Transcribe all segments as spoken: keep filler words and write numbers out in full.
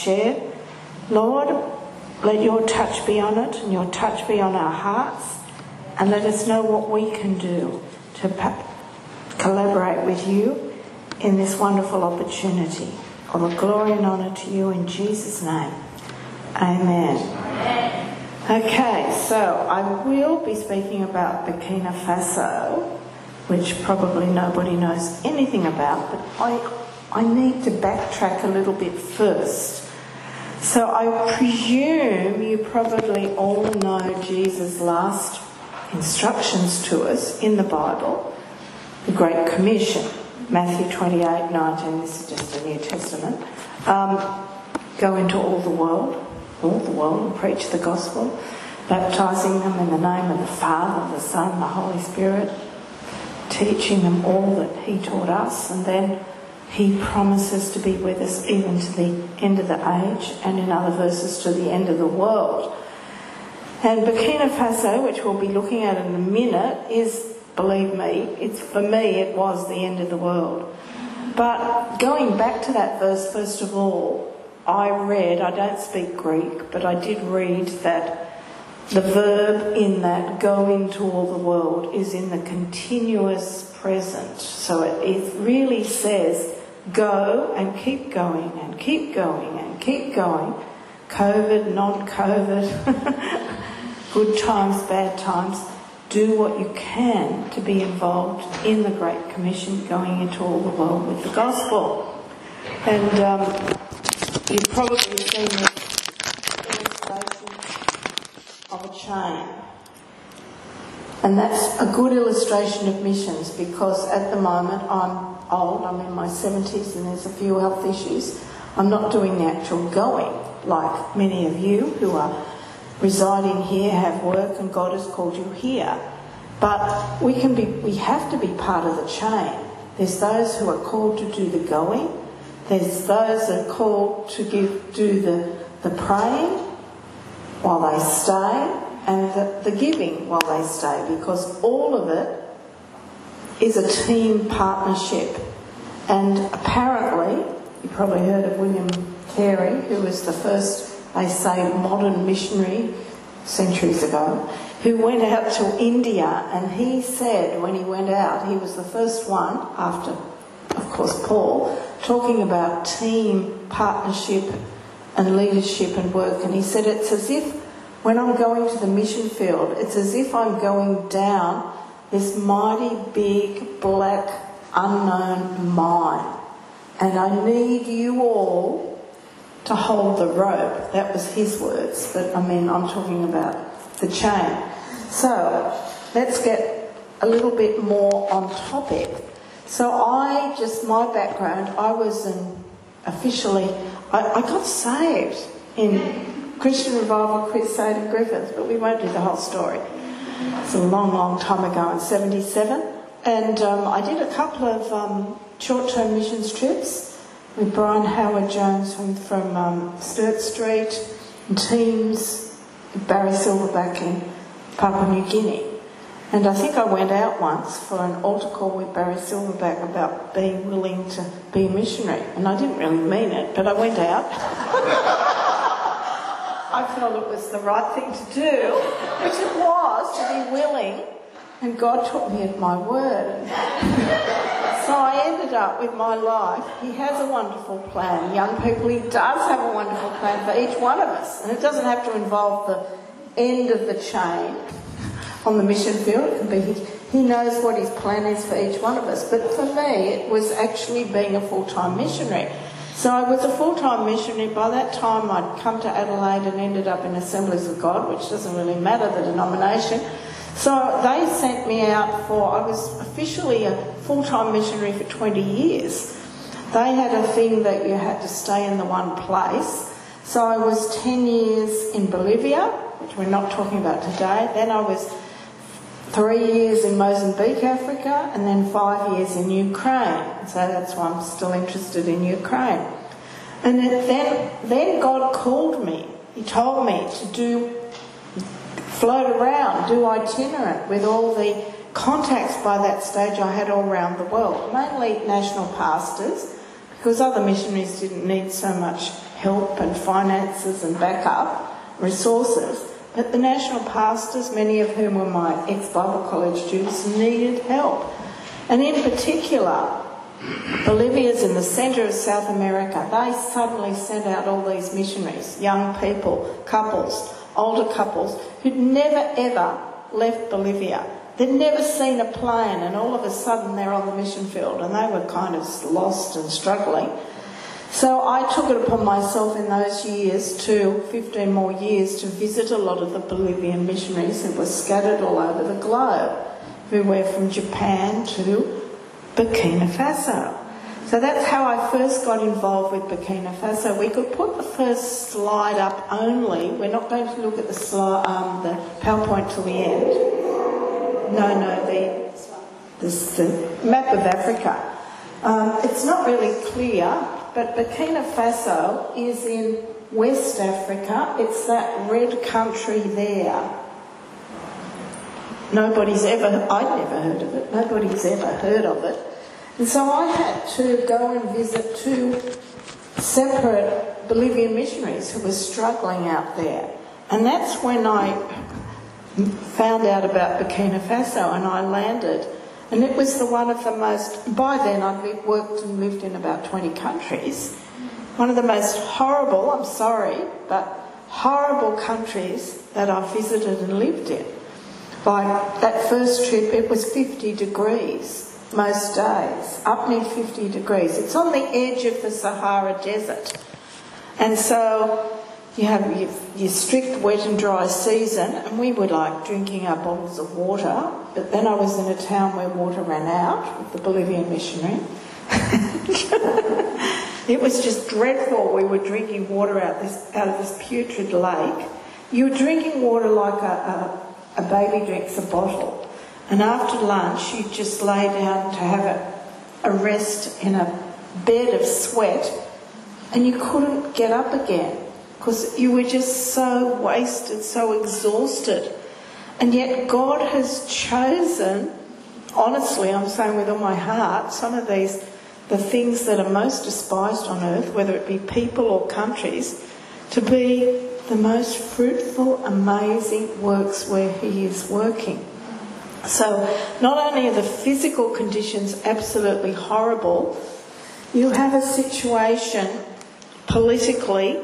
shared. Lord, let your touch be on it and your touch be on our hearts, and let us know what we can do to pa- collaborate with you in this wonderful opportunity. All the glory and honour to you in Jesus' name. Amen. Amen. Okay, so I will be speaking about Burkina Faso, which probably nobody knows anything about, but I, I need to backtrack a little bit first. So I presume you probably all know Jesus' last instructions to us in the Bible, the Great Commission, Matthew twenty-eight nineteen, this is just the New Testament. Um, go into all the world, all the world, and preach the gospel, baptising them in the name of the Father, the Son, and the Holy Spirit, teaching them all that he taught us, and then he promises to be with us even to the end of the age, and in other verses to the end of the world. And Burkina Faso, which we'll be looking at in a minute, is, believe me, it's for me it was the end of the world. But going back to that verse, first of all, I read, I don't speak Greek, but I did read that the verb in that, go into all the world, is in the continuous present. So it, it really says, go and keep going and keep going and keep going. COVID, non-COVID, good times, bad times. Do what you can to be involved in the Great Commission, going into all the world with the gospel. And um, you've probably seen this illustration of a chain. And that's a good illustration of missions, because at the moment I'm old, I'm in my seventies, and there's a few health issues. I'm not doing the actual going like many of you who are residing here, have work, and God has called you here. But we can be, we have to be part of the chain. There's those who are called to do the going. There's those that are called to give, do the, the praying while they stay, and the, the giving while they stay, because all of it is a team partnership. And apparently, you probably heard of William Carey, who was the first, they say, modern missionary centuries ago, who went out to India, and he said when he went out, he was the first one, after, of course, Paul, talking about team partnership and leadership and work. And he said, it's as if when I'm going to the mission field, it's as if I'm going down this mighty, big, black, unknown mine. And I need you all to hold the rope. That was his words, but I mean, I'm talking about the chain. So, let's get a little bit more on topic. So I, just my background, I was an officially, I, I got saved in Christian Revival Crusade of Griffith, but we won't do the whole story. It's a long, long time ago in seventy-seven. And um, I did a couple of um, short-term missions trips with Brian Howard-Jones from, from um, Sturt Street, and teams, Barry Silverback in Papua New Guinea. And I think I went out once for an altar call with Barry Silverback about being willing to be a missionary. And I didn't really mean it, but I went out. I felt it was the right thing to do, which it was, to be willing. And God took me at my word. So I ended up with my life. He has a wonderful plan. Young people, he does have a wonderful plan for each one of us. And it doesn't have to involve the end of the chain on the mission field. It can be his, he knows what his plan is for each one of us. But for me, it was actually being a full-time missionary. So I was a full-time missionary. By that time, I'd come to Adelaide and ended up in Assemblies of God, which doesn't really matter, the denomination. So they sent me out for, I was officially a full-time missionary for twenty years. They had a thing that you had to stay in the one place. So I was ten years in Bolivia, which we're not talking about today. Then I was three years in Mozambique, Africa, and then five years in Ukraine. So that's why I'm still interested in Ukraine. And then, then God called me. He told me to do, float around, do itinerant with all the contacts by that stage I had all around the world, mainly national pastors, because other missionaries didn't need so much help and finances and backup, resources. But the national pastors, many of whom were my ex-Bible college students, needed help. And in particular, Bolivia's in the centre of South America. They suddenly sent out all these missionaries, young people, couples, older couples, who'd never ever left Bolivia. They'd never seen a plane, and all of a sudden they're on the mission field, and they were kind of lost and struggling. So I took it upon myself in those years to, fifteen more years, to visit a lot of the Bolivian missionaries who were scattered all over the globe, who were from Japan to Burkina Faso. So that's how I first got involved with Burkina Faso. We could put the first slide up only. We're not going to look at the, slide, um, the PowerPoint till the end. No, no, the, this, the map of Africa. Um, it's not really clear, but Burkina Faso is in West Africa. It's that red country there. Nobody's ever, I'd never heard of it, nobody's ever heard of it. And so I had to go and visit two separate Bolivian missionaries who were struggling out there. And that's when I found out about Burkina Faso, and I landed. And it was the one of the most, by then I'd worked and lived in about twenty countries, one of the most horrible, I'm sorry, but horrible countries that I've visited and lived in. Like that first trip, it was fifty degrees most days, up near fifty degrees. It's on the edge of the Sahara Desert. And so you have your, your strict wet and dry season, and we were like drinking our bottles of water. But then I was in a town where water ran out with the Bolivian missionary. It was just dreadful. We were drinking water out this out of this putrid lake. You were drinking water like a, a, a baby drinks a bottle. And after lunch, you'd just lay down to have a, a rest in a bed of sweat, and you couldn't get up again because you were just so wasted, so exhausted. And yet God has chosen, honestly, I'm saying with all my heart, some of these, the things that are most despised on earth, whether it be people or countries, to be the most fruitful, amazing works where He is working. So not only are the physical conditions absolutely horrible, you have a situation politically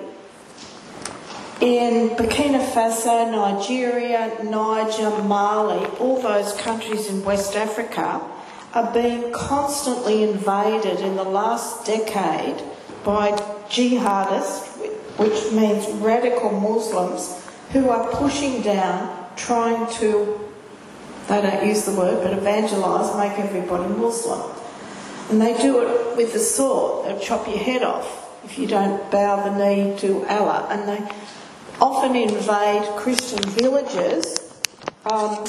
in Burkina Faso, Nigeria, Niger, Mali, all those countries in West Africa are being constantly invaded in the last decade by jihadists, which means radical Muslims, who are pushing down, trying to, they don't use the word, but evangelise, make everybody Muslim. And they do it with the sword. They'll chop your head off if you don't bow the knee to Allah. And they often invade Christian villages. Um,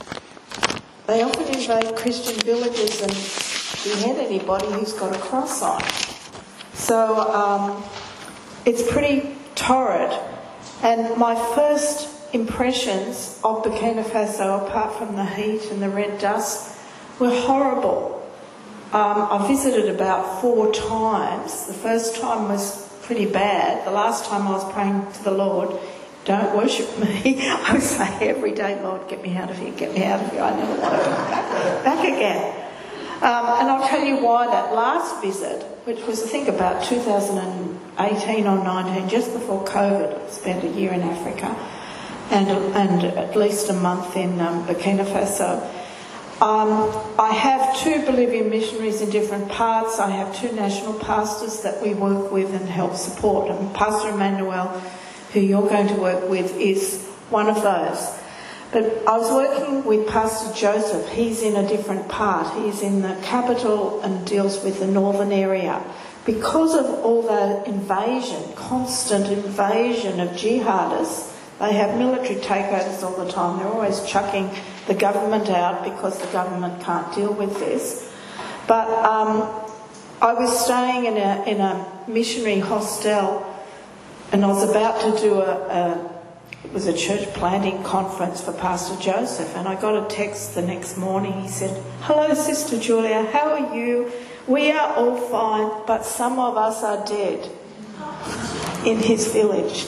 they often invade Christian villages and behead anybody who's got a cross on. So um, it's pretty torrid. And my first impressions of Burkina Faso, apart from the heat and the red dust, were horrible. Um, I visited about four times. The first time was pretty bad. The last time I was praying to the Lord, don't worship me. I would say every day, Lord, get me out of here, get me out of here. I never want to come back, back again. Um, and I'll tell you why that last visit, which was I think about two thousand eighteen or nineteen, just before COVID, I spent a year in Africa and, and at least a month in um, Burkina Faso. Um, I have two Bolivian missionaries in different parts. I have two national pastors that we work with and help support. And Pastor Emmanuel, who you're going to work with, is one of those. But I was working with Pastor Joseph. He's in a different part. He's in the capital and deals with the northern area. Because of all the invasion, constant invasion of jihadists, they have military takeovers all the time. They're always chucking the government out because the government can't deal with this. But um, I was staying in a in a missionary hostel, and I was about to do a, a it was a church planting conference for Pastor Joseph, and I got a text the next morning. He said, "Hello, Sister Julia, how are you? We are all fine, but some of us are dead." in his village.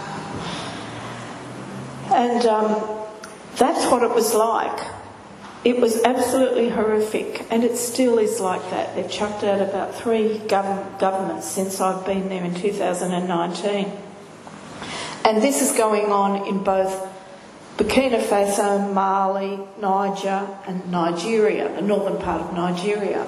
And um, that's what it was like. It was absolutely horrific, and it still is like that. They've chucked out about three gov- governments since I've been there in two thousand nineteen. And this is going on in both Burkina Faso, Mali, Niger and Nigeria, the northern part of Nigeria.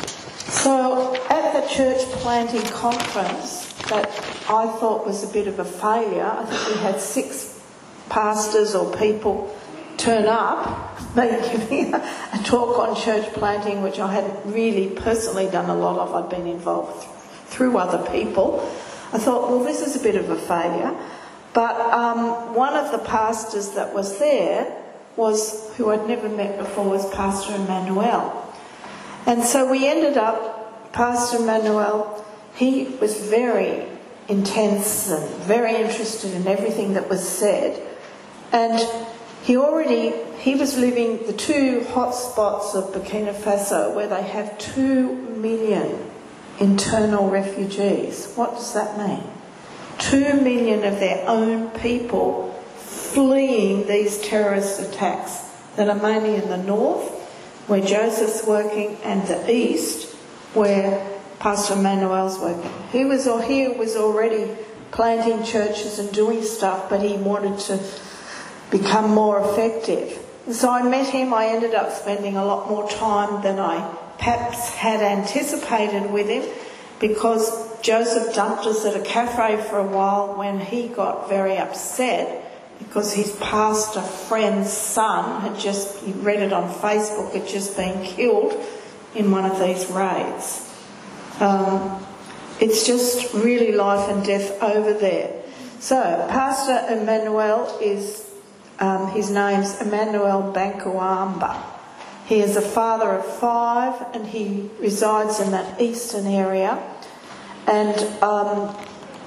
So at the church planting conference that I thought was a bit of a failure, I think we had six pastors or people turn up, me giving a talk on church planting, which I hadn't really personally done a lot of. I'd been involved through other people. I thought, well, this is a bit of a failure. But um, one of the pastors that was there was, who I'd never met before, was Pastor Emmanuel. And so we ended up, Pastor Emmanuel, he was very intense and very interested in everything that was said. And he already, he was living the two hot spots of Burkina Faso where they have two million internal refugees. What does that mean? Two million of their own people fleeing these terrorist attacks that are mainly in the north, where Joseph's working, and the east, where Pastor Emmanuel's working. He was, or he was already planting churches and doing stuff, but he wanted to become more effective. So I met him. I ended up spending a lot more time than I perhaps had anticipated with him, because Joseph dumped us at a cafe for a while when he got very upset because his pastor friend's son had just, he read it on Facebook, had just been killed in one of these raids. Um, it's just really life and death over there. So Pastor Emmanuel is, um, his name's Emmanuel Bankuamba. He is a father of five and he resides in that eastern area. And um,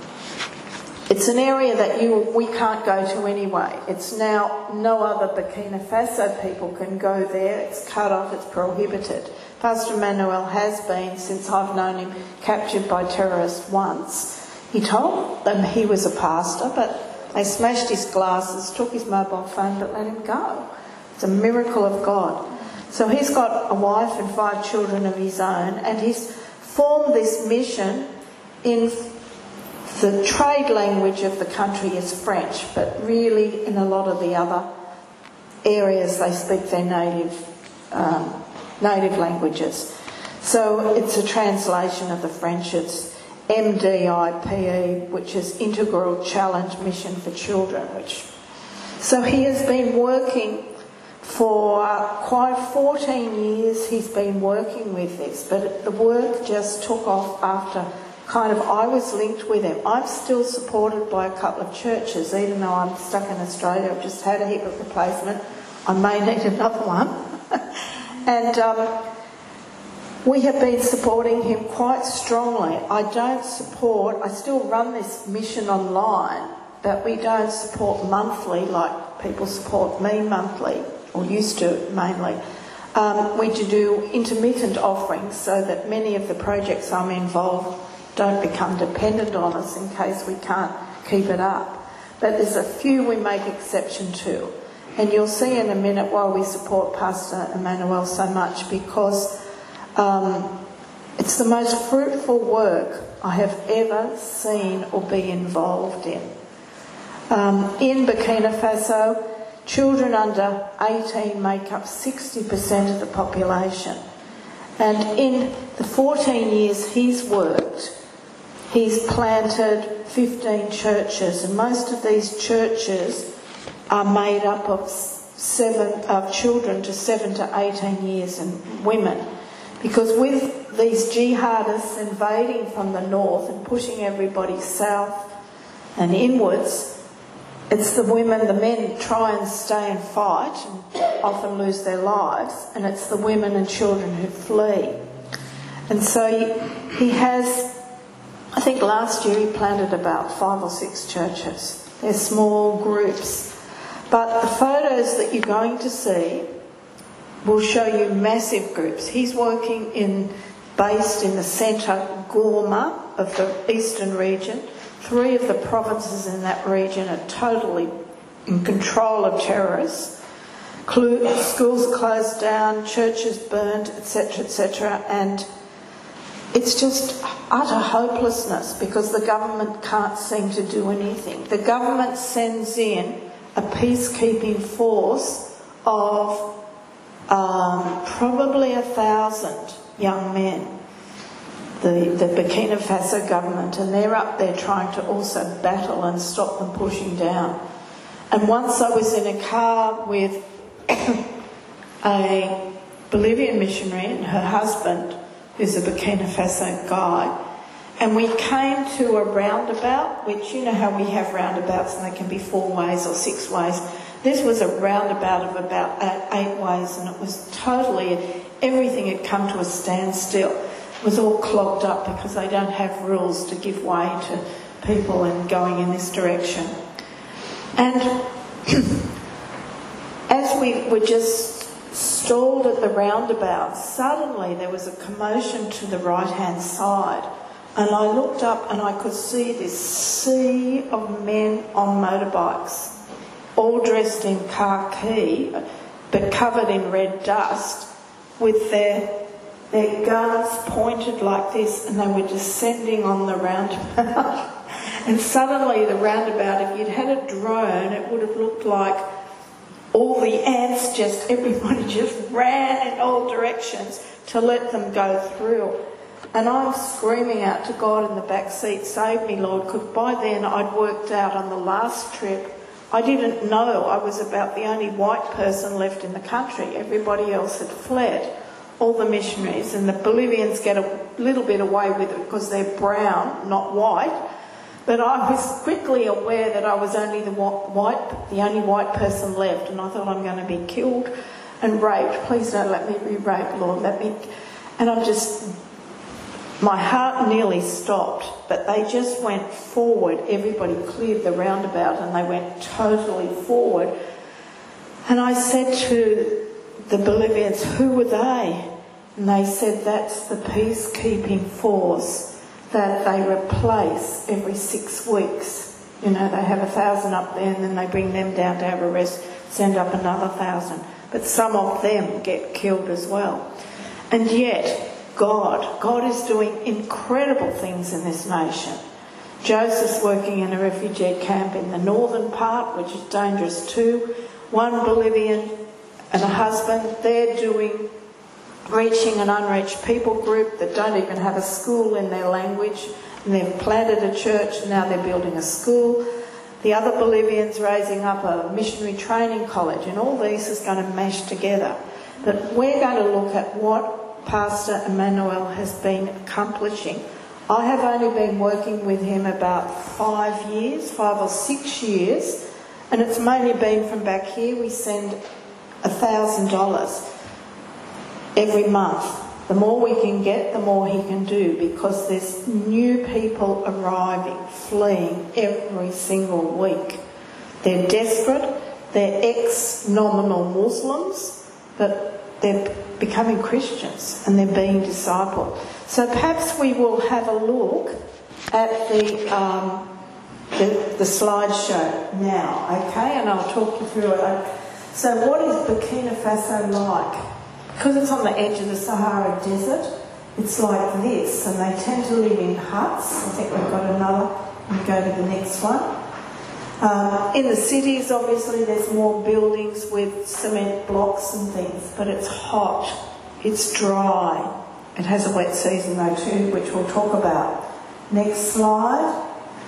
it's an area that you we can't go to anyway. It's now, no other Burkina Faso people can go there. It's cut off, it's prohibited. Pastor Emmanuel has been, since I've known him, captured by terrorists once. He told them he was a pastor, but they smashed his glasses, took his mobile phone, but let him go. It's a miracle of God. So he's got a wife and five children of his own, and he's formed this mission. In the trade language of the country is French, but really in a lot of the other areas they speak their native um, native languages. So it's a translation of the French. It's M D I P E, which is Integral Challenge Mission for Children. Which, so he has been working for quite fourteen years. He's been working with this, but the work just took off after. Kind of, I was linked with him. I'm still supported by a couple of churches, even though I'm stuck in Australia. I've just had a hip replacement. I may need another one. and um, we have been supporting him quite strongly. I don't support, I still run this mission online, but we don't support monthly like people support me monthly, or used to mainly. Um, we do intermittent offerings so that many of the projects I'm involved don't become dependent on us in case we can't keep it up. But there's a few we make exception to. And you'll see in a minute why we support Pastor Emmanuel so much, because um, it's the most fruitful work I have ever seen or be involved in. Um, in Burkina Faso, children under eighteen make up sixty percent of the population. And in the fourteen years he's worked, he's planted fifteen churches, and most of these churches are made up of seven of children to seven to eighteen years and women, because with these jihadists invading from the north and pushing everybody south and inwards, it's the women. The men try and stay and fight and often lose their lives, and it's the women and children who flee. And so he, he has, I think last year he planted about five or six churches. They're small groups. But the photos that you're going to see will show you massive groups. He's working in, based in the centre, Gourma, of the eastern region, three of the provinces in that region are totally in control of terrorists. Schools closed down, churches burned, et cetera, et cetera, and it's just utter hopelessness because the government can't seem to do anything. The government sends in a peacekeeping force of um, probably a thousand young men, the, the Burkina Faso government, and they're up there trying to also battle and stop them pushing down. And once I was in a car with a Bolivian missionary and her husband, who's a Burkina Faso guy, and we came to a roundabout, which you know how we have roundabouts and they can be four ways or six ways. This was a roundabout of about eight ways, and it was totally, everything had come to a standstill. It was all clogged up because they don't have rules to give way to people and going in this direction. And as we were just stalled at the roundabout, suddenly there was a commotion to the right-hand side. And I looked up and I could see this sea of men on motorbikes, all dressed in khaki, but covered in red dust, with their, their guns pointed like this, and they were descending on the roundabout. And suddenly the roundabout, if you'd had a drone, it would have looked like all the ants just, everybody just ran in all directions to let them go through. And I'm screaming out to God in the back seat, save me, Lord, because by then I'd worked out on the last trip, I didn't know I was about the only white person left in the country. Everybody else had fled, all the missionaries, and the Bolivians get a little bit away with it because they're brown, not white. But I was quickly aware that I was only the white, the only white person left, and I thought, I'm going to be killed and raped. Please don't let me be raped, Lord. Let me. And I'm just, my heart nearly stopped, but they just went forward. Everybody cleared the roundabout, and they went totally forward. And I said to the Bolivians, who were they? And they said, that's the peacekeeping force that they replace every six weeks. You know, they have a thousand up there and then they bring them down to have a rest, send up another thousand. But some of them get killed as well. And yet, God, God is doing incredible things in this nation. Joseph's working in a refugee camp in the northern part, which is dangerous too. One Bolivian and a husband, they're doing reaching an unreached people group that don't even have a school in their language, and they've planted a church and now they're building a school. The other Bolivians raising up a missionary training college, and all these is going to mesh together. But we're going to look at what Pastor Emmanuel has been accomplishing. I have only been working with him about five years, five or six years, and it's mainly been from back here. We send a thousand dollars every month. The more we can get, the more he can do, because there's new people arriving, fleeing every single week. They're desperate, they're ex-nominal Muslims, but they're becoming Christians and they're being discipled. So perhaps we will have a look at the, um, the, the slideshow now, okay? And I'll talk you through it. So what is Burkina Faso like? Because it's on the edge of the Sahara Desert, it's like this, and they tend to live in huts. I think we've got another. We'll go to the next one. Um, in the cities, obviously, there's more buildings with cement blocks and things, but it's hot, it's dry. It has a wet season though too, which we'll talk about. Next slide.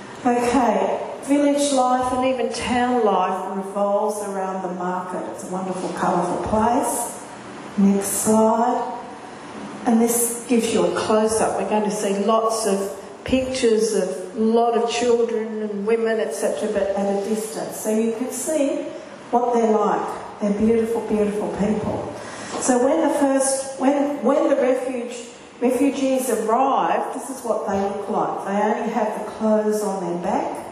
Okay, village life and even town life revolves around the market. It's a wonderful, colourful place. Next slide. And this gives you a close-up. We're going to see lots of pictures of a lot of children and women, et cetera, but at a distance. So you can see what they're like. They're beautiful, beautiful people. So when the first, when when the refuge refugees arrive, this is what they look like. They only have the clothes on their back.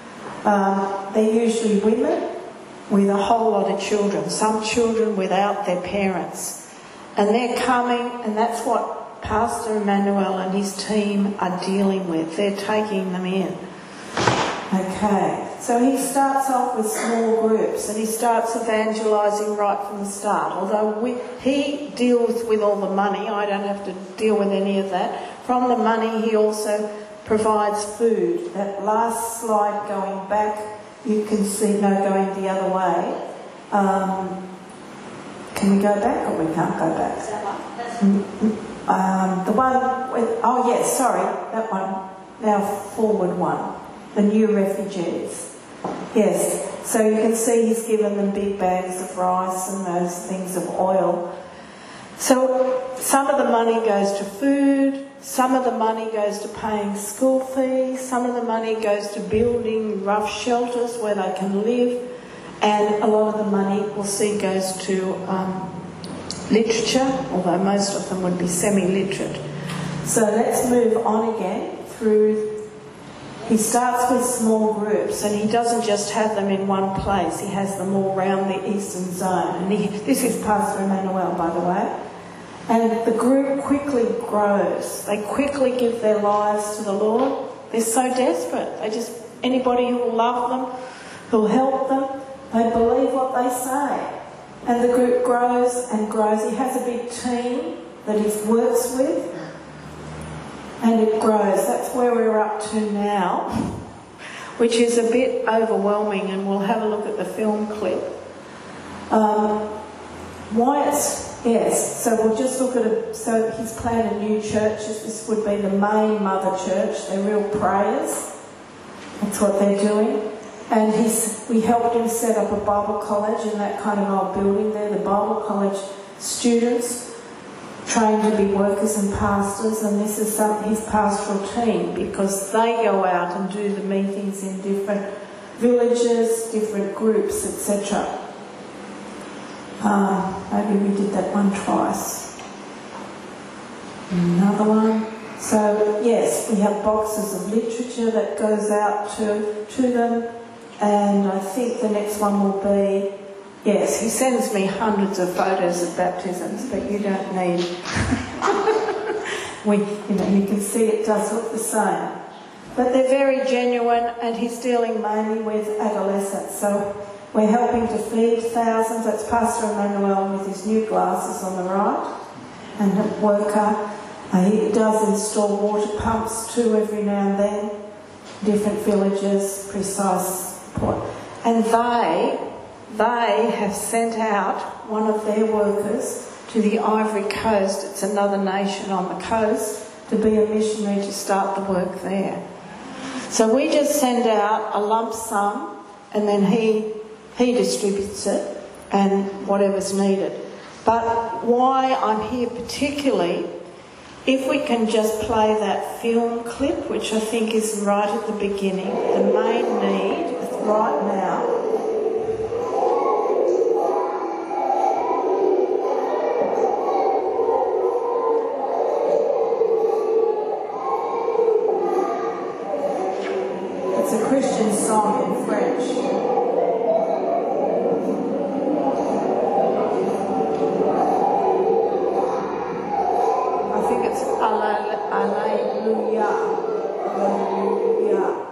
Um, they're usually women with a whole lot of children, some children without their parents. And they're coming, and that's what Pastor Emmanuel and his team are dealing with. They're taking them in. Okay, so he starts off with small groups and he starts evangelising right from the start. Although we, he deals with all the money, I don't have to deal with any of that. From the money he also provides food. That last slide going back, you can see, no, going the other way. Um, can we go back or we can't go back? Um, the one with, oh yes, sorry, that one. Now forward one. The new refugees. Yes, so you can see he's given them big bags of rice and those things of oil. So some of the money goes to food, some of the money goes to paying school fees, some of the money goes to building rough shelters where they can live, and a lot of the money we'll see goes to um, literature, although most of them would be semi-literate. So let's move on again through. He starts with small groups and he doesn't just have them in one place, he has them all around the eastern zone. And he, this is Pastor Emmanuel, by the way. And the group quickly grows. They quickly give their lives to the Lord. They're so desperate. They just, anybody who will love them, who will help them, they believe what they say. And the group grows and grows. He has a big team that he works with. And it grows. That's where we're up to now, which is a bit overwhelming, and we'll have a look at the film clip. Um, why it's, yes, so we'll just look at it. So he's planted new churches. This would be the main mother church. They're real prayers. That's what they're doing. And he's, we helped him set up a Bible college in that kind of old building there. The Bible college students trained to be workers and pastors, and this is some, his pastoral team, because they go out and do the meetings in different villages, different groups, et cetera. Um, maybe we did that one twice. Another one. So yes, we have boxes of literature that goes out to, to them, and I think the next one will be, yes, he sends me hundreds of photos of baptisms, but you don't need. we, you know, you can see it does look the same. But they're very genuine, and he's dealing mainly with adolescents. So we're helping to feed thousands. That's Pastor Emmanuel with his new glasses on the right, and a worker. Uh, he does install water pumps too every now and then, different villages, precise point. And they... They have sent out one of their workers to the Ivory Coast. It's another nation on the coast, to be a missionary to start the work there. So we just send out a lump sum, and then he he distributes it and whatever's needed. But why I'm here particularly, if we can just play that film clip, which I think is right at the beginning, the main need right now. Christian song in French. I think it's Alleluia. Alleluia.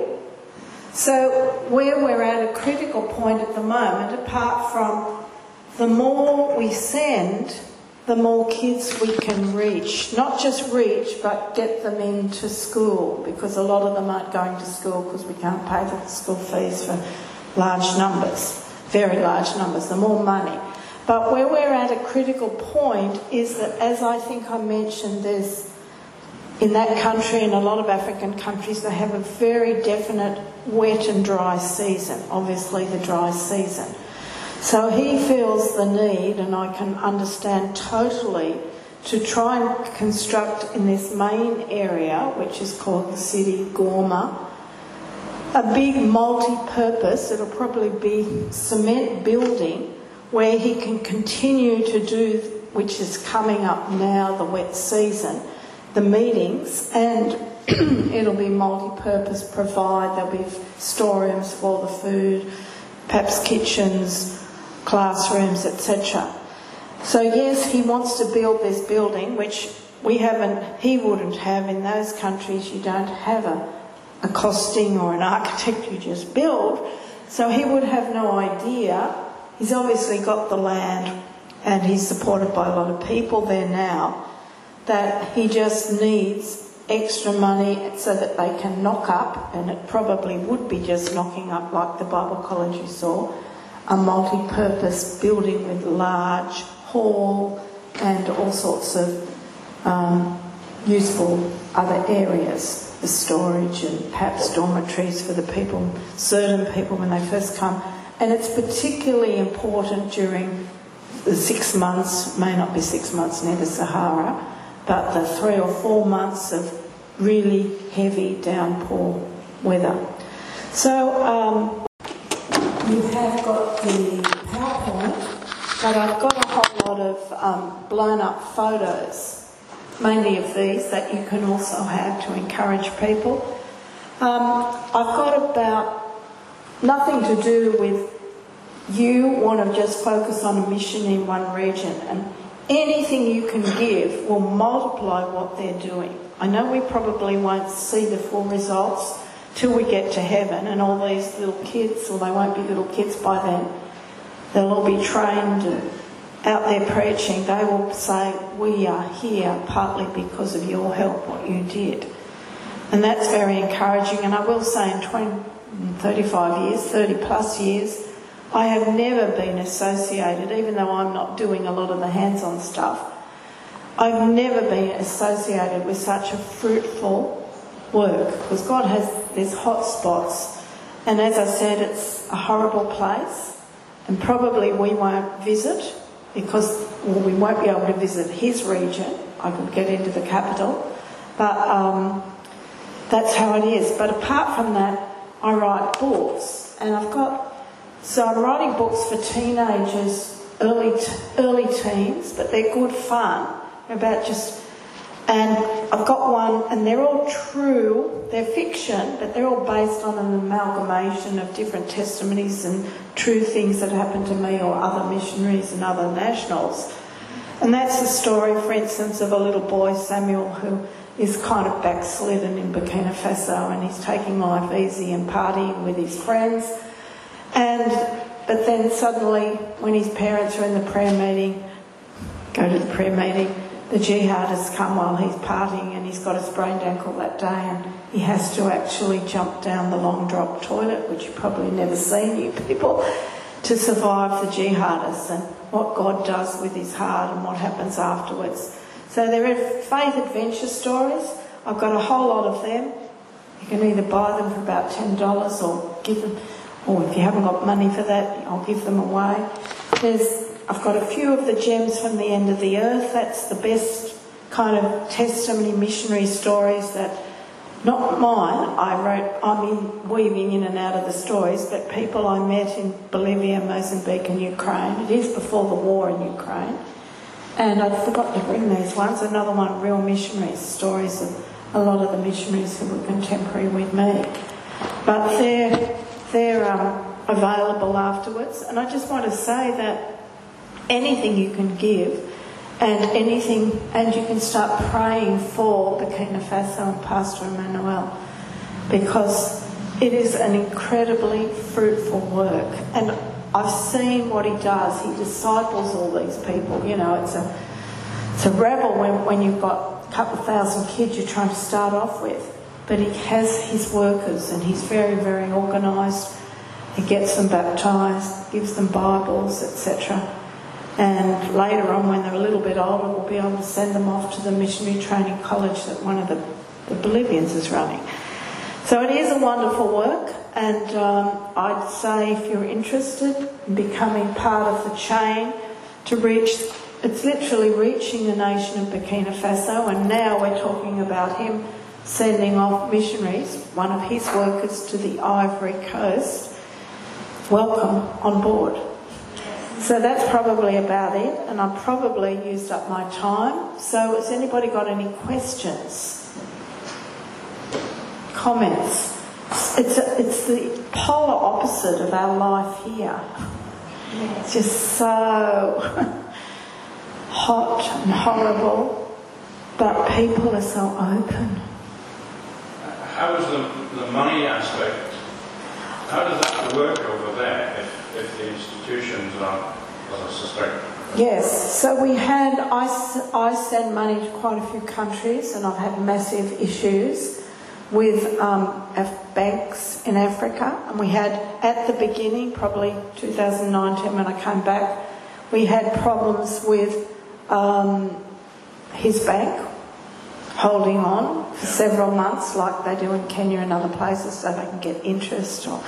So where we're at a critical point at the moment, apart from the more we send, the more kids we can reach. Not just reach, but get them into school, because a lot of them aren't going to school because we can't pay the school fees for large numbers, very large numbers, the more money. But where we're at a critical point is that, as I think I mentioned, there's, in that country and a lot of African countries, they have a very definite wet and dry season, obviously the dry season. So he feels the need, and I can understand totally, to try and construct in this main area, which is called the city Goma, a big multi-purpose, it'll probably be cement building, where he can continue to do, which is coming up now, the wet season, the meetings, and it'll be multi-purpose, provide, there'll be storerooms for the food, perhaps kitchens, classrooms, et cetera. So yes, he wants to build this building, which we haven't, he wouldn't have in those countries. You don't have a a costing or an architect you just build, so he would have no idea. He's obviously got the land and he's supported by a lot of people there now, that he just needs extra money so that they can knock up, and it probably would be just knocking up, like the Bible College you saw, a multi-purpose building with large hall and all sorts of um, useful other areas for storage and perhaps dormitories for the people, certain people when they first come. And it's particularly important during the six months, may not be six months near the Sahara, but the three or four months of really heavy downpour weather. So um, you have got the PowerPoint, but I've got a whole lot of um, blown up photos, mainly of these, that you can also have to encourage people. Um, I've got about nothing to do with you want to just focus on a mission in one region, and anything you can give will multiply what they're doing. I know we probably won't see the full results till we get to heaven, and all these little kids, or they won't be little kids by then, they'll all be trained and out there preaching. They will say, we are here partly because of your help, what you did. And that's very encouraging. And I will say in twenty, thirty-five years, thirty plus years, I have never been associated, even though I'm not doing a lot of the hands-on stuff, I've never been associated with such a fruitful work, because God has these hot spots, and as I said, it's a horrible place, and probably we won't visit, because well, we won't be able to visit his region. I could get into the capital, but um, that's how it is. But apart from that, I write books, and I've got So I'm writing books for teenagers, early t- early teens, but they're good fun. About just, and I've got one, and they're all true. They're fiction, but they're all based on an amalgamation of different testimonies and true things that happened to me or other missionaries and other nationals. And that's the story, for instance, of a little boy, Samuel, who is kind of backslidden in Burkina Faso, and he's taking life easy and partying with his friends. And but then suddenly, when his parents are in the prayer meeting, go to the prayer meeting, the jihadists come while he's partying, and he's got a sprained ankle that day, and he has to actually jump down the long drop toilet, which you've probably never seen, you people, to survive the jihadists, and what God does with his heart and what happens afterwards. So there are faith adventure stories. I've got a whole lot of them. You can either buy them for about ten dollars or give them. Or if you haven't got money for that, I'll give them away. There's, I've got a few of the gems from the end of the earth. That's the best kind of testimony missionary stories that, not mine, I wrote, I'm in, weaving in and out of the stories, but people I met in Bolivia, Mozambique and Ukraine. It is before the war in Ukraine. And I forgot to bring these ones. Another one, Real Missionaries, stories of a lot of the missionaries who were contemporary with me. But they're... They're um, available afterwards, and I just want to say that anything you can give, and anything, and you can start praying for Burkina Faso and Pastor Emmanuel, because it is an incredibly fruitful work, and I've seen what he does. He disciples all these people. You know, it's a it's a rebel when when you've got a couple of thousand kids you're trying to start off with. But he has his workers, and he's very, very organised. He gets them baptised, gives them Bibles, et cetera. And later on, when they're a little bit older, we'll be able to send them off to the missionary training college that one of the, the Bolivians is running. So it is a wonderful work, and um, I'd say if you're interested in becoming part of the chain to reach, it's literally reaching the nation of Burkina Faso, and now we're talking about him sending off missionaries, one of his workers, to the Ivory Coast. Welcome on board. So that's probably about it, and I've probably used up my time. So has anybody got any questions? Comments? It's, a, it's the polar opposite of our life here. It's just so hot and horrible, but people are so open. how is the, the money aspect, how does that work over there if, if the institutions are, as I suspect? Yes, so we had, I, I send money to quite a few countries, and I've had massive issues with um, banks in Africa. And we had, at the beginning, probably two thousand nineteen when I came back, we had problems with um, his bank holding on for several months, like they do in Kenya and other places, so they can get interest. Or,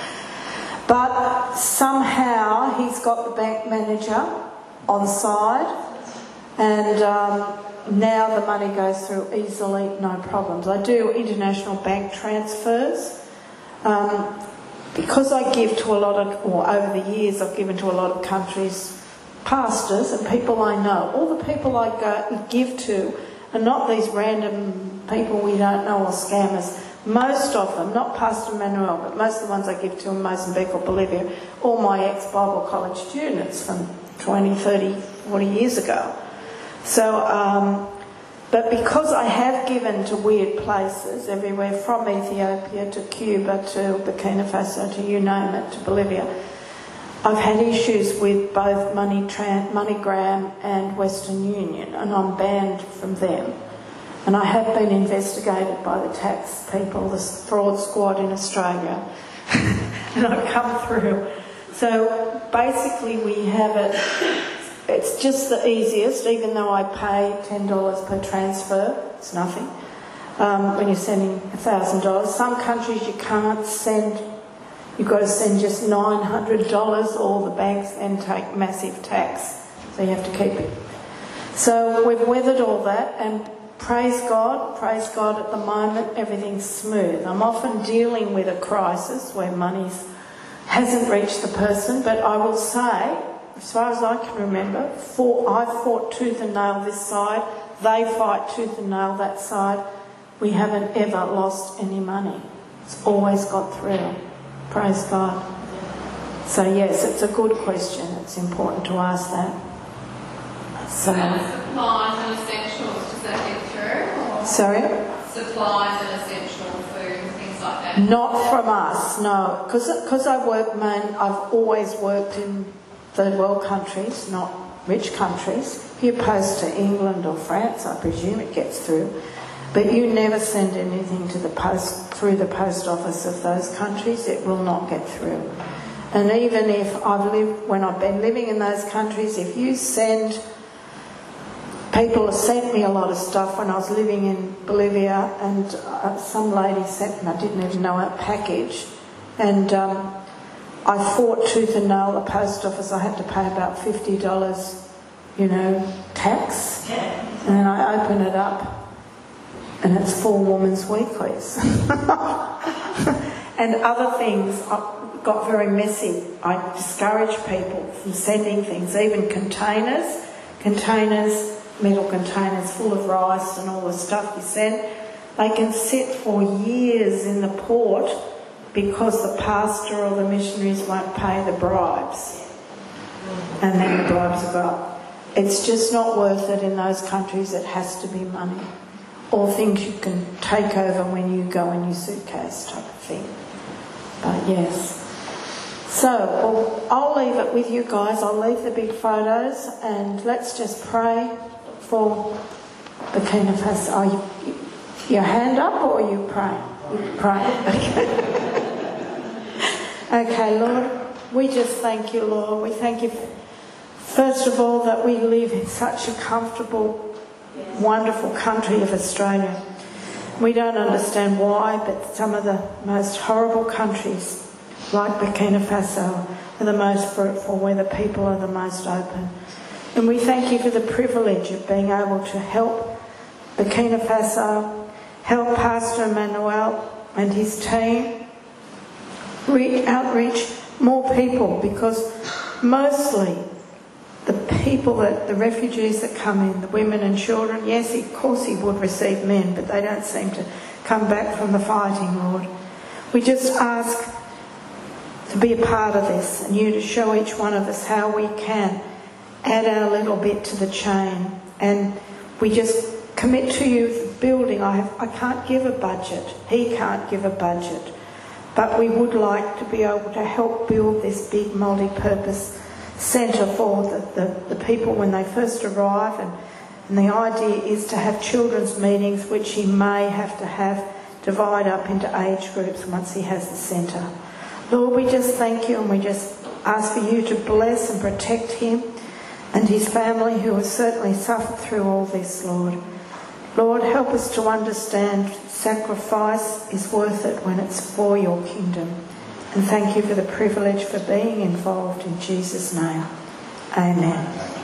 but somehow he's got the bank manager on side, and um, now the money goes through easily, no problems. I do international bank transfers um, because I give to a lot of, or over the years I've given to a lot of countries, pastors and people I know. All the people I go, give to are not these random people we don't know or scammers. Most of them, not Pastor Manuel, but most of the ones I give to in Mozambique or Bolivia, all my ex-Bible college students from twenty, thirty, forty years ago. So, um, but because I have given to weird places everywhere, from Ethiopia to Cuba to Burkina Faso to you name it, to Bolivia, I've had issues with both Money Tran- MoneyGram and Western Union, and I'm banned from them. And I have been investigated by the tax people, the fraud squad in Australia, and I've come through. So basically we have it, it's just the easiest, even though I pay ten dollars per transfer, it's nothing, um, when you're sending one thousand dollars. Some countries you can't send, you've got to send just nine hundred dollars, or the banks then take massive tax, so you have to keep it. So we've weathered all that, and praise God, praise God at the moment everything's smooth. I'm often dealing with a crisis where money's hasn't reached the person, but I will say, as far as I can remember, for, I fought tooth and nail this side, they fight tooth and nail that side. We haven't ever lost any money. It's always got through. Praise God. So yes, it's a good question. It's important to ask that. So, supplies and essentials, does that get through? Or sorry? Supplies and essential food and things like that? Not from us, no. Because I work, man, I've always worked in third world countries, not rich countries. If you post to England or France, I presume it gets through. But you never send anything to the post through the post office of those countries. It will not get through. And even if I've lived, when I've been living in those countries, if you send, people have sent me a lot of stuff when I was living in Bolivia, and uh, some lady sent me, I didn't even know her package, and um, I fought tooth and nail the post office. I had to pay about fifty dollars, you know, tax, and then I open it up, and it's four women's weeklies. And other things got very messy. I discourage people from sending things, even containers, containers, metal containers full of rice and all the stuff you send. They can sit for years in the port because the pastor or the missionaries won't pay the bribes. And then the bribes are gone. It's just not worth it in those countries. It has to be money. Or things you can take over when you go in your suitcase type of thing. But yes. So, well, I'll leave it with you guys. I'll leave the big photos and let's just pray for Burkina Faso. Are you, your hand up or are you praying? You pray. Okay. Okay, Lord, we just thank you, Lord. We thank you, first of all, that we live in such a comfortable, wonderful country of Australia. We don't understand why, but some of the most horrible countries, like Burkina Faso, are the most fruitful, where the people are the most open. And we thank you for the privilege of being able to help Burkina Faso, help Pastor Manuel and his team reach, outreach more people, because mostly the people, that the refugees that come in, the women and children, yes, of course he would receive men, but they don't seem to come back from the fighting, Lord. We just ask to be a part of this, and you to show each one of us how we can add our little bit to the chain. And we just commit to you building, I have, I can't give a budget. He can't give a budget. But we would like to be able to help build this big multi-purpose centre for the, the, the people when they first arrive. And, and the idea is to have children's meetings, which he may have to have divide up into age groups once he has the centre. Lord, we just thank you, and we just ask for you to bless and protect him and his family, who has certainly suffered through all this, Lord. Lord, help us to understand sacrifice is worth it when it's for your kingdom. And thank you for the privilege for being involved in Jesus' name. Amen.